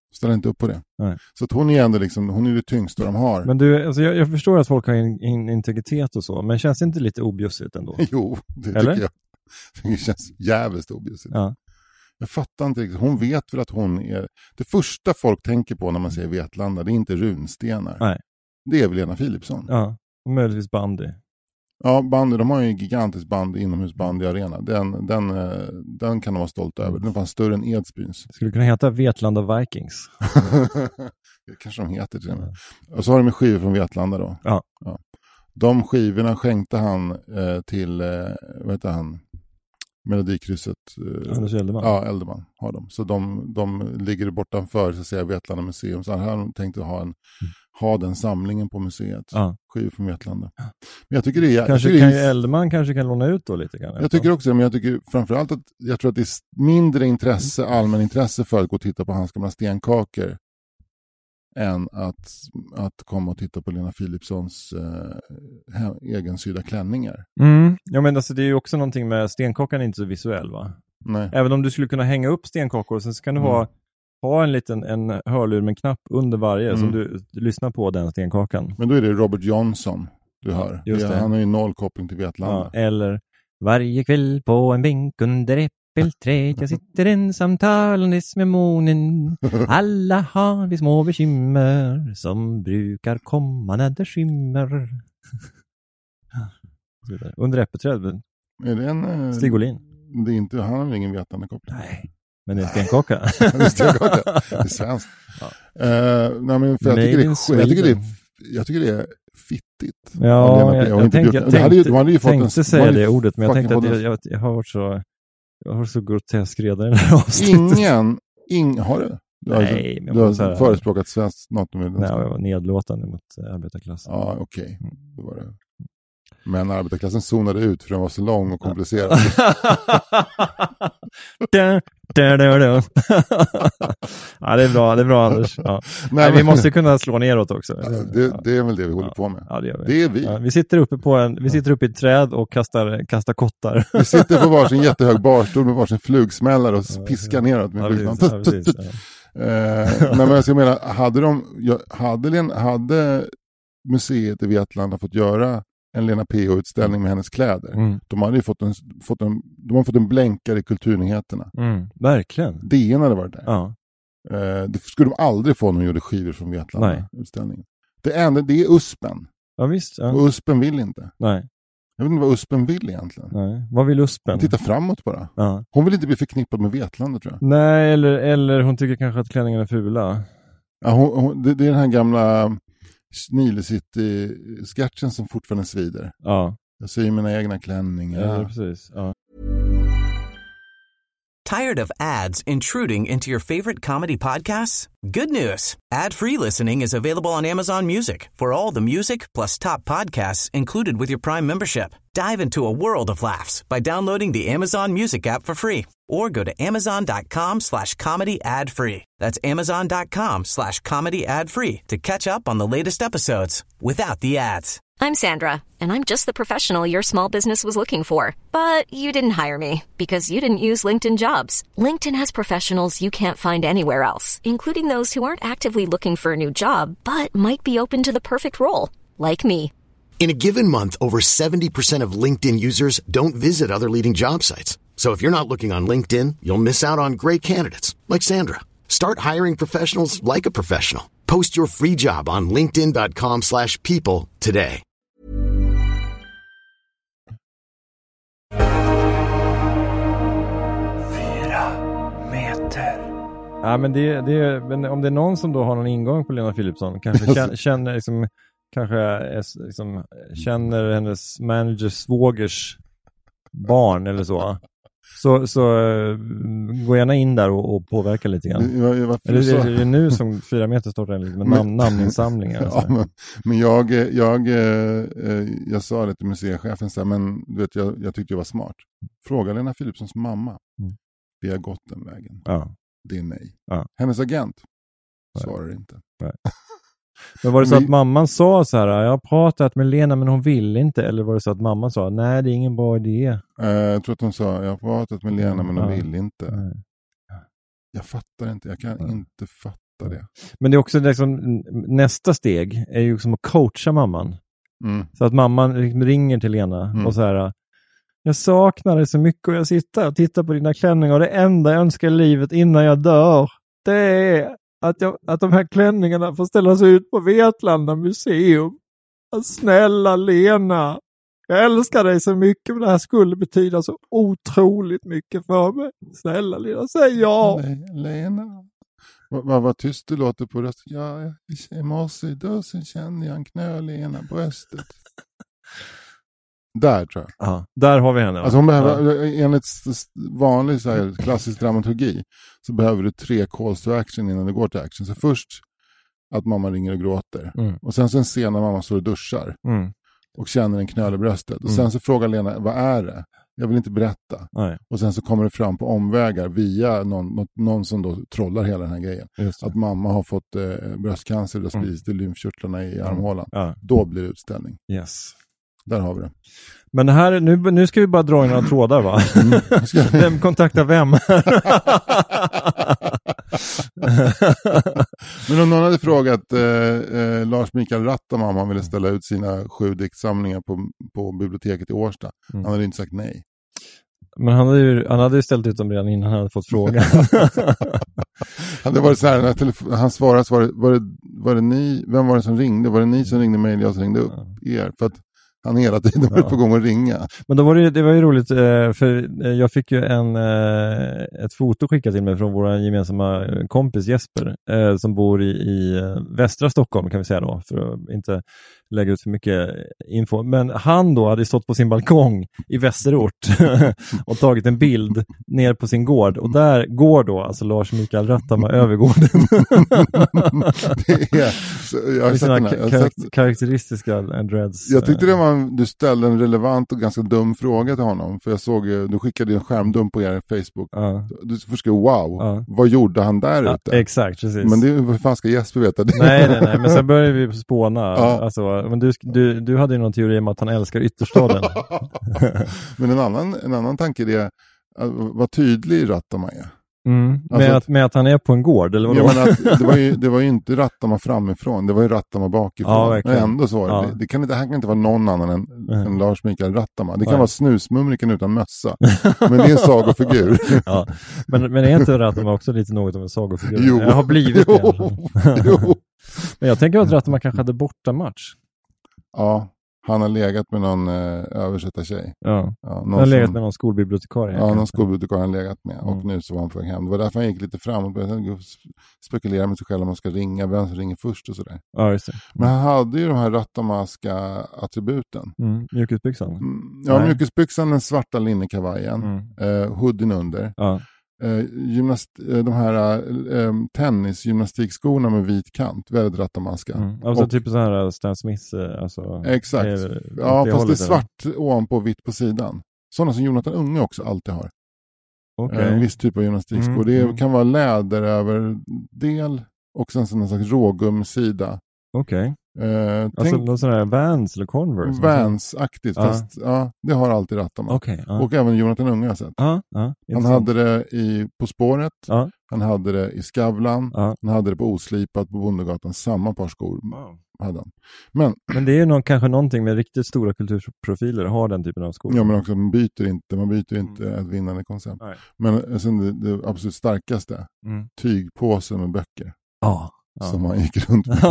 Ställer inte upp på det. Nej. Så att hon är ändå liksom, hon är det tyngsta de har. Men du, alltså jag, jag förstår att folk har in, in, integritet och så, men känns det inte lite objussigt ändå? Jo, det Eller? tycker jag. Det känns jävligt objussigt. Ja. Jag fattar inte riktigt. Hon vet väl att hon är... Det första folk tänker på när man säger Vetlanda, det är inte runstenar. Nej. Det är väl Lena Philipsson. Ja, och möjligtvis bandy. Ja, bandy, de har ju en gigantisk band, inomhusbandyarena. Den, den, den kan de vara stolta över. Den fanns större än Edsbyns. Det skulle kunna heta Vetlanda Vikings. Det kanske de heter till och med. Och så har de med skivor från Vetlanda då. Ja. Ja. De skivorna skänkte han eh, till, eh, vad heter han? Melodikrysset. Eh, Anders Elderman. Ja, Elderman har de. Så de, de ligger bortanför så att säga Vetlanda museum. Så han har tänkt att ha, en, mm. ha den samlingen på museet. Ja. Skivor från Vetlanda. Men jag tycker det är... Kanske tycker kan det är, ju Elderman kanske kan låna ut då lite grann. Jag tycker också det, men jag tycker framförallt att jag tror att det är mindre intresse, allmän intresse för att gå och titta på hans gamla stenkakor än att, att komma och titta på Lena Philipssons eh, egensydda klänningar. Mm. Ja, men alltså det är ju också någonting med stenkakan är inte så visuell, va? Nej. Även om du skulle kunna hänga upp stenkakor och sen så kan du mm. ha, ha en liten en hörlur med en knapp under varje mm. som du, du lyssnar på den stenkakan. Men då är det Robert Johnson du hör. Just det. Ja, han har ju noll koppling till Vetlanda. Ja, eller varje kväll på en bänk under äppelträd jag sitter ensam talandes med månen. Alla har vi små bekymmer som brukar komma när det skymmer. Under äppelträd. Är det en... Stig Olin. Det är inte, han har ingen vetande koppling. Nej, men det är stenkaka. Det är stenkaka. Det är svenskt. Ja. Uh, nej, men för jag, tycker det är, jag, tycker det är, jag tycker det är fittigt. Ja, jag, jag, jag tänkte, jag tänkte, hade tänkte säga det ordet, men jag tänkte att jag, jag, jag har varit så jag har så grotesk redan i det här avsnittet. Ingen, ing, har du? Du har, Nej, du har här, förespråkat svenskt NATO-medlemskap. Nej, jag var nedlåtande mot arbetarklassen. Ja, okej. Okay. Mm. Det var det. Men arbetarklassen zonade ut för den var så lång och komplicerad. da, da, da, da. Ja, det är bra, det är bra Anders. Ja. Nej, Nej, vi måste kunna slå neråt också. Ja, det, det är väl det vi håller ja. på med. Ja, det, gör vi. det är vi. Ja, vi sitter uppe på en, vi sitter uppe i ett träd och kastar, kastar kottar. Vi sitter på varsin jättehög barstol med varsin flugsmällare och ja, piskar neråt med ja, flygplan. precis, ja, precis, ja. uh, men jag ska mena, hade de, hade, hade museet i Vetlanda fått göra en Lena P O-utställning med hennes kläder. Mm. De hade ju fått en, fått en, de har fått en blänkare i kulturnyheterna. Mm. Verkligen. D N hade varit där. Ja. Uh, det skulle de aldrig få när de gjorde skivor från Vetlanda-utställningen. Det enda, det är Uspen. Ja, visst. Ja. Och Uspen vill inte. Nej. Jag vet inte vad Uspen vill egentligen. Nej. Vad vill Uspen? Titta framåt bara. Ja. Hon vill inte bli förknippad med Vetlanda, tror jag. Nej, eller, eller hon tycker kanske att klänningen är fula. Ja, hon, hon, det, det är den här gamla Nile City-sketchen som fortfarande svider. Ja. Jag ser mina egna klänningar. Ja, precis. Ja. Tired of ads intruding into your favorite comedy podcasts? Good news. Ad-free listening is available on Amazon Music for all the music plus top podcasts included with your Prime membership. Dive into a world of laughs by downloading the Amazon Music app for free or go to amazon.com slash comedy ad free. That's amazon.com slash comedy ad free to catch up on the latest episodes without the ads. I'm Sandra, and I'm just the professional your small business was looking for. But you didn't hire me because you didn't use LinkedIn Jobs. LinkedIn has professionals you can't find anywhere else, including those who aren't actively looking for a new job, but might be open to the perfect role, like me. In a given month, over seventy percent of LinkedIn users don't visit other leading job sites. So if you're not looking on LinkedIn, you'll miss out on great candidates, like Sandra. Start hiring professionals like a professional. Post your free job on linkedin.com slash people today. Ja, men, det, det, men om det är någon som då har någon ingång på Lena Philipsson, kanske känner, känner, liksom, kanske är, liksom, känner hennes managers svågers barn eller så, så, så uh, gå gärna in där och, och påverka lite grann. Jag, jag, eller det, det är nu som fyra meter står det med namn, namninsamlingar. Ja, men, men jag, jag, jag, jag sa det till museichefen, så här, men du vet, jag, jag tyckte jag var smart. Fråga Lena Philipssons mamma. Mm. Vi har gått den vägen. Ja. Det är nej. Ja. Hennes agent svarar inte. Nej. Men var det så att mamman sa så här, jag har pratat med Lena men hon vill inte, eller var det så att mamman sa, nej det är ingen bra idé? Uh, jag tror att hon sa, jag har pratat med Lena men hon ja. vill inte. Nej. Jag fattar inte, jag kan ja. inte fatta fattar det. Men det är också liksom, nästa steg är ju som att coacha mamman. Mm. Så att mamman ringer till Lena mm. och så här: jag saknar dig så mycket och jag sitter och tittar på dina klänningar och det enda jag önskar i livet innan jag dör, det är att, jag, att de här klänningarna får ställas ut på Vetlanda museum. Snälla Lena, jag älskar dig så mycket, men det här skulle betyda så otroligt mycket för mig. Snälla Lena, säg ja. Lena, vad, vad, vad tyst du låter på rösten. Ja, i morse i dösen kände jag en knö Lena på bröstet. Där tror jag. Ja, där har vi henne. Alltså hon behöver, ja. Enligt vanlig så här, klassisk dramaturgi så behöver du tre calls to action innan det går till action. Så först att mamma ringer och gråter. Mm. Och sen så en scen när mamma står och duschar. Mm. Och känner en knöl i bröstet. Och mm. sen så frågar Lena, vad är det? Jag vill inte berätta. Nej. Och sen så kommer det fram på omvägar via någon, någon, någon som då trollar hela den här grejen. Att mamma har fått eh, bröstcancer och spridits till mm. lymfkörtlarna i armhålan. Ja. Då blir det utställning. Yes. Där har vi det. Men det här, nu, nu ska vi bara dra in några trådar, va? Mm. Vem kontaktar vem? Men om någon hade frågat eh, eh, Lars Mikael Rattama om han ville ställa ut sina sju diktsamlingar på, på biblioteket i Årsta. Mm. Han hade inte sagt nej. Men han hade ju, han hade ju ställt ut dem redan innan han hade fått frågan. Det var så här, när telefon, han svarade så var det, var, det, var det ni, vem var det som ringde? Var det ni som ringde mig eller jag som ringde upp er? För att han hela tiden var ja. på gång att ringa. Men då var det, det var ju roligt, för jag fick ju en, ett foto skickat till mig från vår gemensamma kompis Jesper, som bor i, i västra Stockholm, kan vi säga då, för att inte lägga ut för mycket info. Men han då hade stått på sin balkong i Västerort och tagit en bild ner på sin gård. Och där går då alltså Lars Mikael Rattama över gården. Det är, så, jag har sett sina kar- sett... karaktäristiska dreads. Jag tyckte det var, du ställde en relevant och ganska dum fråga till honom. För jag såg, du skickade en skärmdump på er Facebook. Ja. Du förstod, wow, ja. Vad gjorde han där ja, ute? Exakt, precis. Men det, hur fan ska Jesper veta det? Nej, nej, nej, men sen började vi spåna. Ja. Alltså, men du, du, du hade ju någon teori om att han älskar ytterstaden. Men en annan, en annan tanke är att vad tydlig Rattama är. Mm. Med, alltså att, med att han är på en gård, eller vadå? Ja, men att, det, var ju, det var ju inte Rattama framifrån, det var ju Rattama bakifrån. Ja, men ändå så var det. Ja. Det, det, kan inte, det här kan inte vara någon annan än, mm. än Lars Mikael Rattama. Det kan Nej. vara snusmumriken utan mössa. Men det är en sagofigur. Ja. Men, men är inte Rattama också lite något av en sagofigur? Jo. Jag har blivit jo. det. Jo. Men jag tänker att Rattama kanske hade bortamatch. Ja. Han har legat med någon eh, översättartjej. Ja. Ja, han har legat med någon skolbibliotekarie. Ja, någon skolbibliotekarie han legat med. Mm. Och nu så var han på väg hem. Det var därför han gick lite fram och började spekulera med sig själv om man ska ringa. Vem som ringer först och sådär. Ja, just det. Mm. Men han hade ju de här rattamaska attributen. Mm. Mjukisbyxan. Mm. Ja, Nej. mjukisbyxan, den svarta linnekavajen. Mm. Eh, hoodien under. Ja. Eh, gymnast, eh, de här eh, tennisgymnastikskorna med vit kant, väldigt rattamaska. Mm. Alltså och, typ så här Stan Smith alltså, exakt. Är, ja, fast det är svart eller? Ovanpå och vitt på sidan. Sådana som Jonathan Unge också alltid har. Okay. Eh, en viss typ av gymnastikskor. Mm. Det kan vara läder över del och sen en slags rågumsida. Okej. Okay. Eh, alltså tänk, någon sån här Vans eller Converse? Vans-aktigt, ja. Fast ja, det har alltid Rattama. Okay, ja. Och även Jonathan Unge har sett. Ja, ja, han hade det i På spåret, ja. Han hade det i Skavlan, ja. Han hade det på Oslipat på Bondegatan, samma par skor wow. hade han. Men, men det är ju någon, kanske någonting med riktigt stora kulturprofiler har den typen av skor. Ja, men också man byter inte, man byter inte mm. ett vinnande koncept. Nej. Men sen det, det absolut starkaste, mm. tygpåsen med böcker. Ja. Ja. Som man gick runt med.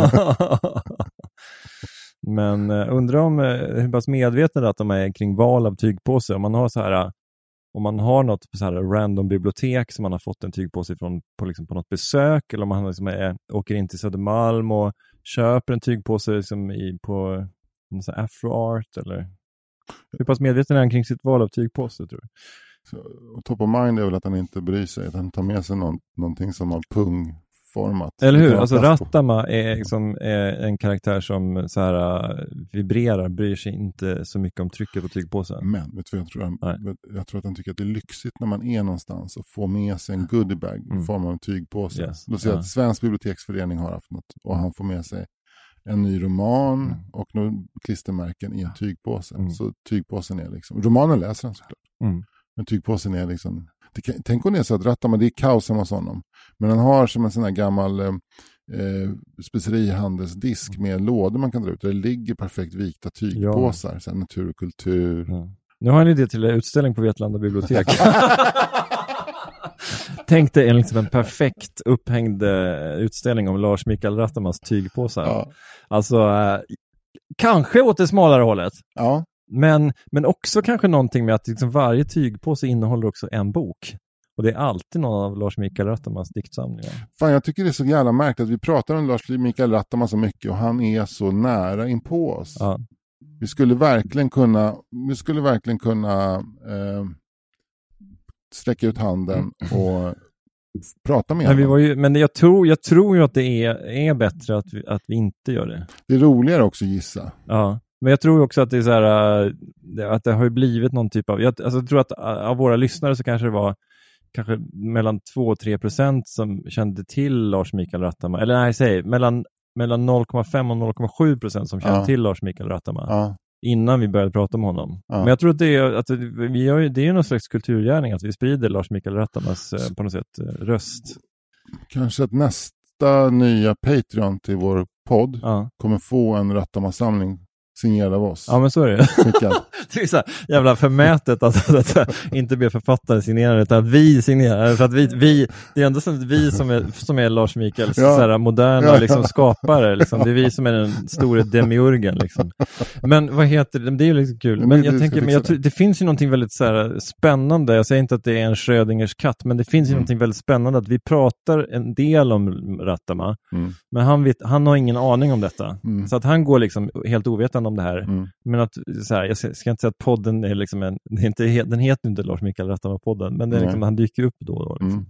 Men uh, undrar om uh, hur pass medveten att de är kring val av tygpåse. Om man har så här, uh, om man har något så här random bibliotek som man har fått en tygpåse ifrån på, liksom, på något besök, eller om man liksom är, åker in till Södermalm och köper en tygpåse liksom, i, på en sån här Afro-art, eller hur pass medveten är han kring sitt val av tygpåse, tror du? Så, top of mind är väl att han inte bryr sig, att han tar med sig någon, någonting som har pung format. Eller hur? Alltså Rattama är, liksom, är en karaktär som så här, uh, vibrerar, bryr sig inte så mycket om trycket på tygpåsen. Men vet du vad jag tror? Han, jag tror att han tycker att det är lyxigt när man är någonstans och får med sig en goodiebag mm. i form av en tygpåse. Yes. Då ser jag ja. att Svensk biblioteksförening har haft något och han får med sig en ny roman mm. och några klistermärken i en tygpåse. Mm. Så tygpåsen är liksom, romanen läser han såklart. Mm. Men tygpåsen är liksom, det, tänk om det är så att Rattama, det är kaos hemma hos honom. Men han har som en sån här gammal eh, specerihandelsdisk med lådor man kan dra ut. Där det ligger perfekt vikta tygpåsar. Ja. Så här, natur och kultur. Ja. Nu har ni det till utställning på Vetlanda bibliotek. Tänk dig en, liksom en perfekt upphängd utställning om Lars Mikael Rattamas tygpåsar. Ja. Alltså, eh, kanske åt det smalare hållet. Ja. Men, men också kanske någonting med att liksom varje tygpåse innehåller också en bok. Och det är alltid någon av Lars Mikael Rattamas diktsamlingar. Fan, jag tycker det är så jävla märkligt att vi pratar om Lars Mikael Rattama så mycket och han är så nära in på oss. Ja. Vi skulle verkligen kunna, vi skulle verkligen kunna eh, sträcka ut handen och prata med men vi honom. var ju, men jag tror, jag tror ju att det är, är bättre att vi, att vi inte gör det. Det är roligare också att gissa. Ja. Men jag tror också att det är så här, att det har ju blivit någon typ av, jag, alltså jag tror att av våra lyssnare så kanske det var kanske mellan två och tre procent som kände till Lars Mikael Rattama, eller nej, säg mellan, mellan noll komma fem och noll komma sju procent som kände ja. till Lars Mikael Rattama ja. innan vi började prata om honom. Ja. Men jag tror att det är, att vi gör, det är ju någon slags kulturgärning att vi sprider Lars Mikael Rattamas på något sätt röst. Kanske att nästa nya Patreon till vår podd ja. kommer få en Rattama-samling signerad av oss. Ja, men så är det. Det är så här jävla förmätet att, att, att inte be författare signera, utan att vi signerar. För att vi, vi, det är ändå så att vi som är, som är Lars Mikaels ja. så här, moderna ja, ja. Liksom, skapare. Liksom. Det är vi som är den stora demiurgen. Liksom. Men vad heter det? Det är ju liksom kul. Men jag tänker, men jag tror, det finns ju någonting väldigt så här, spännande. Jag säger inte att det är en Schrödingers katt, men det finns ju mm. någonting väldigt spännande. Att vi pratar en del om Rattama, mm. men han, vet, han har ingen aning om detta. Mm. Så att han går liksom helt ovetande om det här. Mm. Men att så här, jag ska inte säga att podden är liksom en, det är inte, den heter inte Lars Mikael Rattama-podden, men det är liksom, han dyker upp då och då. Liksom.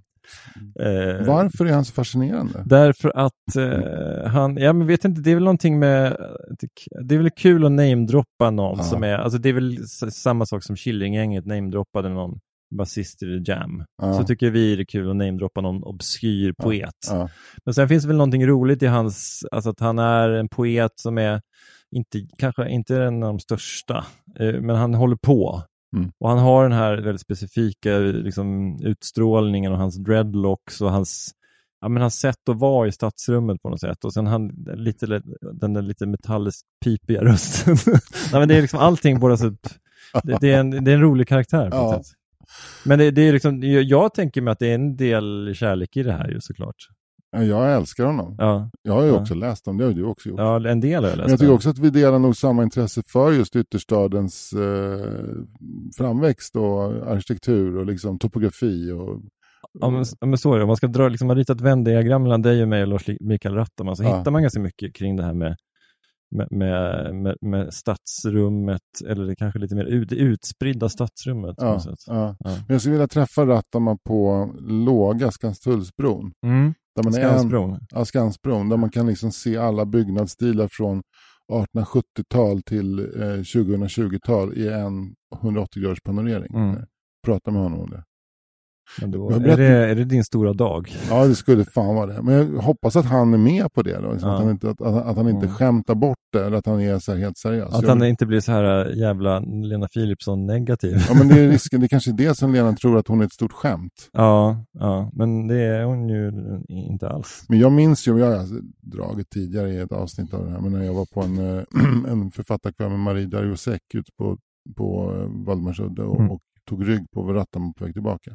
Mm. Eh, Varför är han så fascinerande? Därför att eh, han, ja men vet inte, det är väl någonting med, det är väl kul att namedroppa någon ja. som är, alltså det är väl samma sak som Killinggänget namedroppade någon basist i The Jam. Ja. Så tycker vi det är kul att namedroppa någon obskyr poet. Ja. Ja. Men sen finns det väl någonting roligt i hans, alltså att han är en poet som är inte, kanske inte en av de största, eh, men han håller på. Mm. Och han har den här väldigt specifika liksom, utstrålningen och hans dreadlocks och hans, ja, men hans sätt att vara i stadsrummet på något sätt. Och sen han, lite, den där lite metallisk pipiga rösten. Nej, men det är liksom allting bara så, det, det, är en, det är en rolig karaktär på ja. ett sätt. Men det, det är liksom, jag tänker mig att det är en del kärlek i det här ju såklart. Jag älskar honom. Ja. Jag har ju ja. också läst dem, det har du också gjort. Ja, en del har jag läst. Men jag tycker också att vi delar nog samma intresse för just ytterstadens eh, framväxt och arkitektur och liksom topografi. Och, ja, men, men så är det. Man ska dra, liksom, man ritar ett vändiagram mellan dig och mig och Lars Mikael Rattama, så ja. hittar man ganska mycket kring det här med Med, med, med, med stadsrummet, eller det kanske lite mer ut, utspridda stadsrummet. Ja, ja. Ja. Men jag skulle vilja träffa Rattama på Låga Skanstullsbron. Mm. Där man Skansbron. En, ja, Skansbron. Där man kan liksom se alla byggnadsstilar från artonhundrasjuttiotal till eh, tjugohundratjugotal i en hundraåttio graders panorering. Mm. Prata med honom om det. Men då, är, det, är det din stora dag? Ja, det skulle fan vara det. Men jag hoppas att han är med på det då. Liksom. Ja. Att han inte, att, att han inte mm. skämtar bort det. Eller att han är så här helt seriös. Att han inte blir så här jävla Lena Philipsson negativ. Ja, men det är risken. Det är kanske det som Lena tror, att hon är ett stort skämt. Ja, ja, men det är hon ju inte alls. Men jag minns ju, jag har dragit tidigare i ett avsnitt av det här, men när jag var på en, en författarkväll med Marie Darjosek ute på, på Valdemarsudde och, mm. och tog rygg på Rattama på väg tillbaka.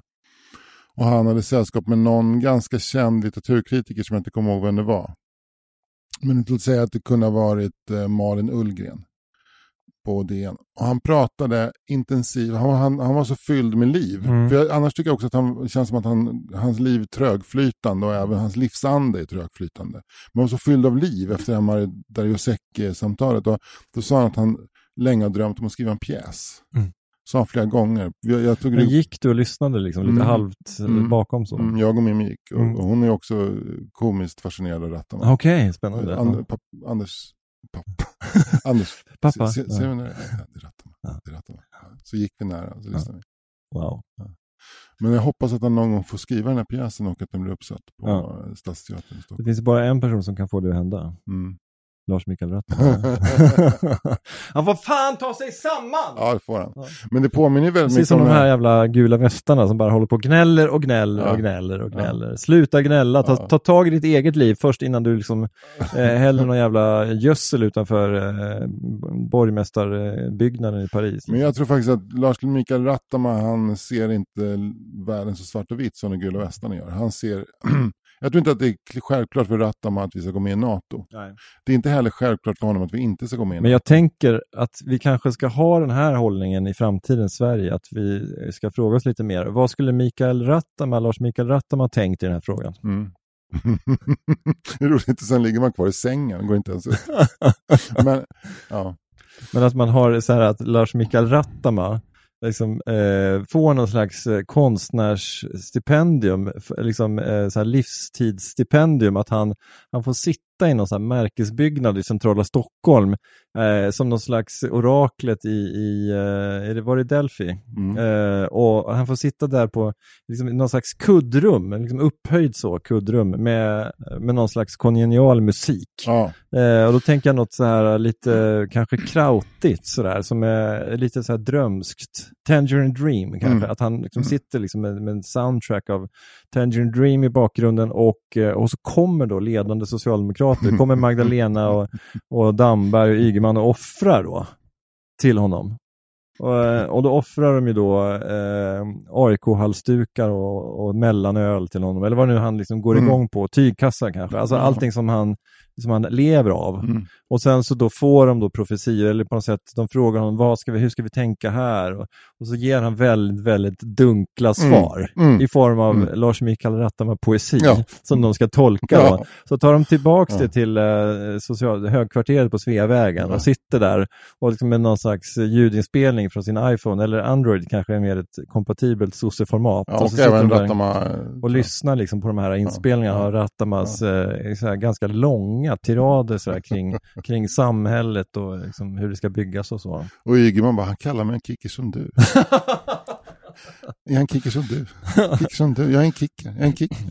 Och han hade sällskap med någon ganska känd litteraturkritiker som jag inte kommer ihåg vem det var. Men låt säga att det kunde ha varit eh, Malin Ullgren på D N. Och han pratade intensivt. Han, han, han var så fylld med liv. Mm. För jag, annars tycker jag också att han känns som att han, hans liv är trögflytande och även hans livsande är trögflytande. Men han var så fylld av liv efter det här Darjosek-samtalet. Och då sa han att han länge har drömt om att skriva en pjäs. Mm. Sa flera gånger. Jag, jag tog Men gick du och lyssnade liksom, lite mm. halvt mm. bakom så? Mm, jag och Mimmi gick. Och, mm. och hon är också komiskt fascinerad av Rattama. Okej, okay, spännande. And, ja. papp, Anders pappa. Anders. Pappa. Se, se, ser du när det är? Det är Rattama. Ja. Det är Rattama. Så gick vi nära och så lyssnade vi. Wow. Ja. Men jag hoppas att han någon gång får skriva den här pjäsen och att den blir uppsatt på ja. Stadsteatern. Det finns bara en person som kan få det att hända. Mm. Lars Mikael Rattama. Han får fan ta sig samman! Ja, det får han. Ja. Men det påminner väldigt Precis mycket som om de här jävla gula västarna som bara håller på och gnäller och gnäller ja. och gnäller och gnäller. Ja. Sluta gnälla, ta, ja. ta tag i ditt eget liv först innan du liksom eh, häller någon jävla gödsel utanför eh, borgmästarbyggnaden i Paris. Men jag tror faktiskt att Lars Mikael Rattama, han ser inte världen så svart och vitt som de gula västarna gör. Han ser... Jag tror inte att det är självklart för Rattama att vi ska gå med i NATO. Nej. Det är inte heller självklart för honom att vi inte ska gå med i NATO. Men jag tänker att vi kanske ska ha den här hållningen i framtiden i Sverige. Att vi ska fråga oss lite mer. Vad skulle Mikael Rattama, Lars Mikael Rattama tänkt i den här frågan? Mm. Det är roligt, sen ligger man kvar i sängen. Går inte ens ut. Men, ja. Men att man har så här att Lars Mikael Rattama liksom eh, får någon slags eh, konstnärsstipendium, liksom eh, så här livstidsstipendium, att han, han får sitta i någon så här märkesbyggnad i centrala Stockholm eh, som någon slags oraklet i, i eh, är det, var det Delphi? Mm. Eh, och han får sitta där på liksom, någon slags kuddrum, liksom upphöjd så kuddrum med, med någon slags kongenial musik. Ja. Eh, och då tänker jag något så här lite kanske krautigt sådär, som är lite så här drömskt. Tangerine Dream kanske, mm. att han liksom sitter liksom med, med en soundtrack av Tangerine Dream i bakgrunden och, och så kommer då ledande socialdemokrater, kommer Magdalena och, och Damberg och Ygeman och offrar då till honom. Och, och då offrar de ju då eh, A I K-halsdukar och, och mellanöl till honom, eller vad nu han liksom går igång på, tygkassar kanske, alltså allting som han som han lever av. Mm. Och sen så då får de då profetier, eller på något sätt de frågar honom, vad ska vi, hur ska vi tänka här? Och, och så ger han väldigt, väldigt dunkla svar mm. Mm. i form av mm. Lars Mikael Rattama poesi ja. som de ska tolka. Ja. Då. Så tar de tillbaks ja. det till eh, social, högkvarteret på Sveavägen ja. och sitter där och liksom med någon slags ljudinspelning från sin iPhone eller Android, kanske är mer ett kompatibelt sosse-format. Ja, och, och så även sitter de Rattama och ja. lyssnar liksom på de här inspelningarna ja. av Rattamas ja. eh, så här, ganska långa tirader så här, kring, kring samhället och liksom, hur det ska byggas och så. Och Ygeman bara, han kallar mig en kicker som du. Jag är en kicker som du. Kicker som du. Jag är en kicker. Jag är en kicker.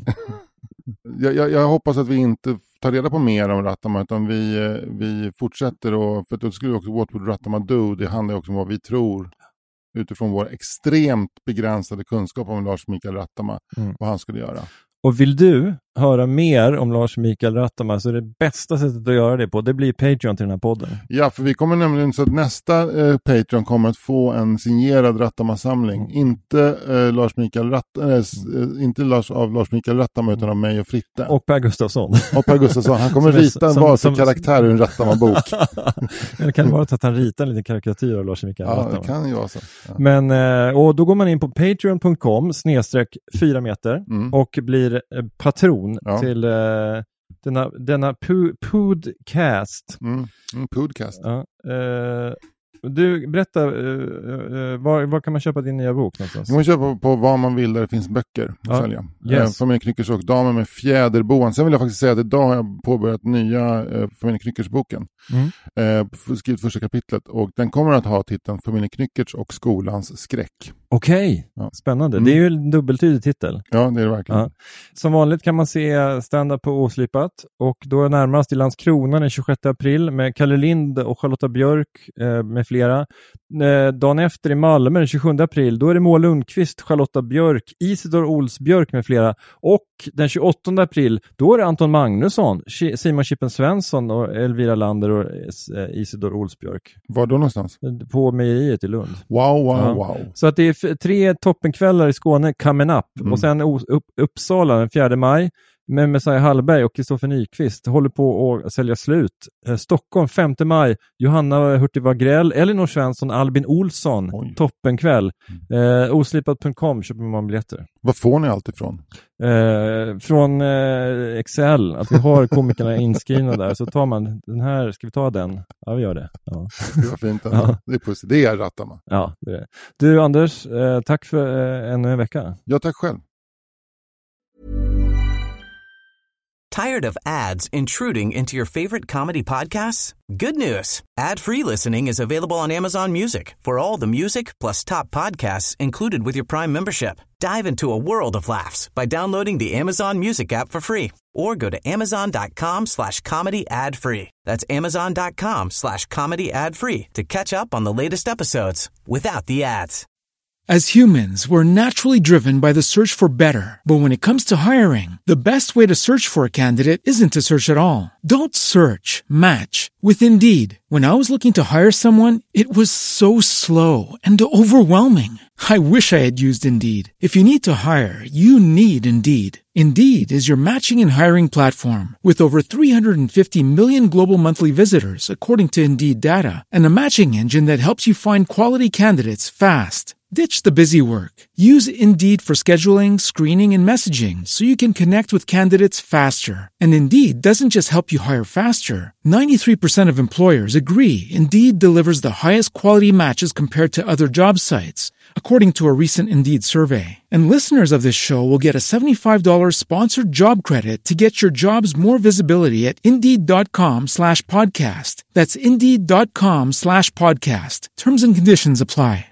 jag, jag, jag hoppas att vi inte tar reda på mer om Rattama, utan vi, vi fortsätter och, för att det skulle också What would Rattama do? Det handlar också om vad vi tror utifrån vår extremt begränsade kunskap om Lars Mikael Rattama, mm. vad han skulle göra. Och vill du höra mer om Lars Mikael Rattama, så är det bästa sättet att göra det på, det blir Patreon till den här podden. Ja, för vi kommer nämligen så att nästa eh, Patreon kommer att få en signerad Rattama-samling. Mm. Inte eh, Lars Mikael Rattama, eh, mm. inte Lars, av Lars Mikael Rattama, utan av mig och Fritte. Och Per Gustafsson. Och Per Gustafsson. Han kommer rita en varsin karaktär ur en Rattama-bok. Eller kan det vara att han ritar en liten karikatyr av Lars Mikael Rattama? Ja, det kan ju vara så. Ja. Men, eh, och då går man in på patreon punkt com snedstreck fyra meter mm. och blir eh, patron ja. till eh, denna, denna pu- podcast. Mm. Mm, podcast. Ja, eh, du, berätta, eh, eh, var, var kan man köpa din nya bok någonstans? Man kan köpa på vad man vill där det finns böcker att ja. sälja. Yes. Eh, Familjeknyckers och Damen med fjäderboan. Sen vill jag faktiskt säga att idag har jag påbörjat nya eh, Familjeknyckers-boken. Mm. Eh, skrivit första kapitlet, och den kommer att ha titeln Familjeknyckers och skolans skräck. Okej, okay. ja. Spännande. Mm. Det är ju en dubbeltydig titel. Ja, det är det verkligen. Ja. Som vanligt kan man se stand-up på Oslipat, och då är närmast i Landskrona den tjugosjätte april med Kalle Lind och Charlotta Björk eh, med flera. Eh, dagen efter i Malmö den tjugosjunde april, då är det Moa Lundqvist, Charlotta Björk, Isidor Olsbjörk med flera. Och den tjugoåttonde april, då är det Anton Magnusson, Simon Chippen Svensson och Elvira Lander och eh, Isidor Olsbjörk. Var då någonstans? På mejeriet i Lund. Wow, wow, ja. wow. Så att det är f- tre toppenkvällar i Skåne coming up. Mm. Och sen o- upp- Uppsala den fjärde maj med Messiah Hallberg och Kristoffer Nyqvist håller på att sälja slut. Eh, Stockholm femte maj, Johanna Hurtig Wagrell, Elinor Svensson, Albin Olsson. Oj. Toppenkväll. Eh, oslipat punkt com köper man biljetter. Vad får ni allt ifrån? Eh, från eh, Excel, att vi har komikerna inskrivna där, så tar man den här, ska vi ta den? Ja, vi gör det. Ja. Det var fint. Ja. Det är pussy. Det är Rattama. Ja, det är det. Du Anders, eh, tack för eh, ännu en vecka. Ja, tack själv. Tired of ads intruding into your favorite comedy podcasts? Good news. Ad-free listening is available on Amazon Music for all the music plus top podcasts included with your Prime membership. Dive into a world of laughs by downloading the Amazon Music app for free or go to amazon.com slash comedy ad free. That's amazon.com slash comedy ad free to catch up on the latest episodes without the ads. As humans, we're naturally driven by the search for better. But when it comes to hiring, the best way to search for a candidate isn't to search at all. Don't search, match with Indeed. When I was looking to hire someone, it was so slow and overwhelming. I wish I had used Indeed. If you need to hire, you need Indeed. Indeed is your matching and hiring platform with over three hundred fifty million global monthly visitors, according to Indeed data, and a matching engine that helps you find quality candidates fast. Ditch the busy work. Use Indeed for scheduling, screening, and messaging so you can connect with candidates faster. And Indeed doesn't just help you hire faster. ninety-three percent of employers agree Indeed delivers the highest quality matches compared to other job sites, according to a recent Indeed survey. And listeners of this show will get a seventy-five dollars sponsored job credit to get your jobs more visibility at Indeed.com slash podcast. That's Indeed.com slash podcast. Terms and conditions apply.